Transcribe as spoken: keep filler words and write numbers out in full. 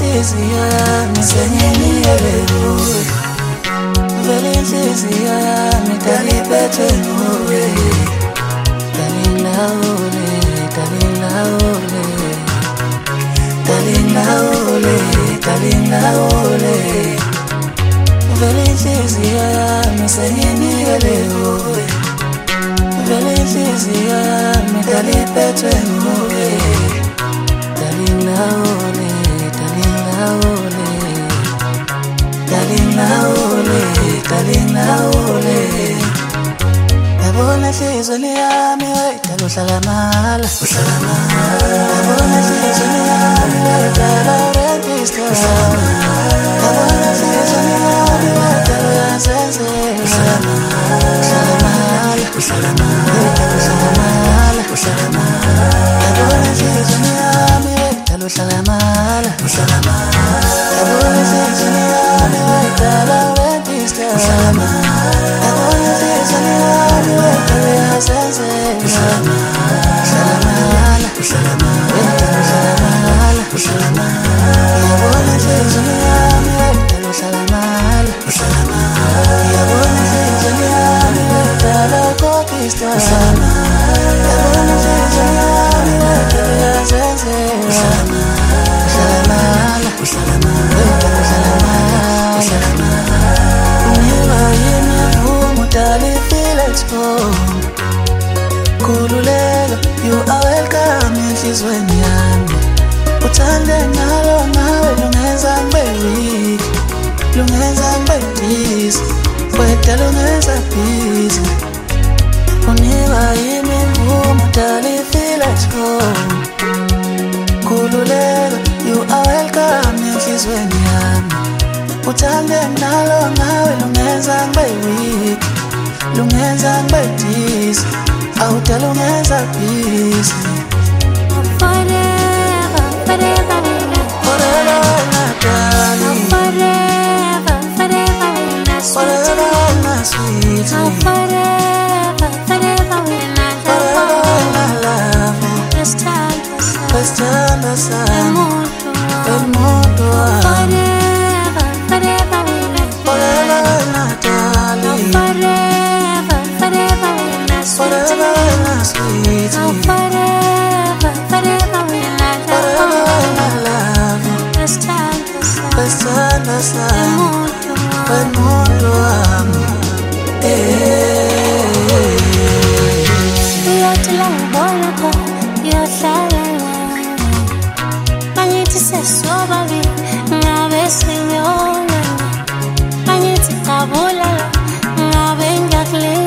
inhliziyo yami senginiyele kuwe, vele inhliziyo yami daliphethwe nguwe. Darling lawule, darling lawule, darling lawule, darling lawule, vele inhliziyo yami senginiyele kuwe, vele inhliziyo yami daliphethwe nguwe. Darling lawule, darling lawule, darling lawule, darling lawule, yabona inhliziyo yami wayidala uhlala mahala, uhlala mahala. Yabona inhliziyo yami wayidala urentista, uhlala mahala. Yabona inhliziyo yami wayidala uyazenzela, uhlala mahala, uhlala mahala, uhlala mahala, uhlala mahala. Yabona inhliziyo yami wayidala uhlala mahala, uhlala mahala. Yabona inhliziyo yami wayidala urentista, uhlala mahala. Yabona inhliziyo yami wayidala uyazenzela, uhlala mahala, uhlala mahala, uhlala mahala, uhlala mahala. Yabona inhliziyo yami wayidala uhlala mahala, uhlala mahala. Yabona inhliziyo yami wayidala ukokista, uhlala mahala. Yabona inhliziyo yami wayidala uyazenzela, uhlala mahala, uhlala mahala, uhlala mahala, uhlala mahala, uhlala mahala. Uniwa yini vumo dali feel at home. Kululeka, you are welcome enhlizweni yami. Uthande nalo nawe lungenza ngibe weak, lungenza ngibe busy, wena lungenza busy. Uniwa yini vumo dali feel at home. Kululeka, you are welcome enhlizweni yami. Uthande nalo nawe lungenza ngibe weak, lungenza ngibe busy, awudala ungenza busy. Forever, forever, Forever wena darling, forever, forever, forever, forever wena sweetie, forever, forever, forever wena love. Let's stand aside. Let's stand aside, Forever, emuntu wami. forever, Forever wena darling, forever, forever, forever wena sweetie, forever, forever, forever wena love. Let's stand aside. Let's stand aside, emuntu wami. Uyothi la ngibona khona, uyohlala nami. Mangithi sesobabili, ngabe sengiyona. Mangithi ngabulala, ngabe ngiyakulinda.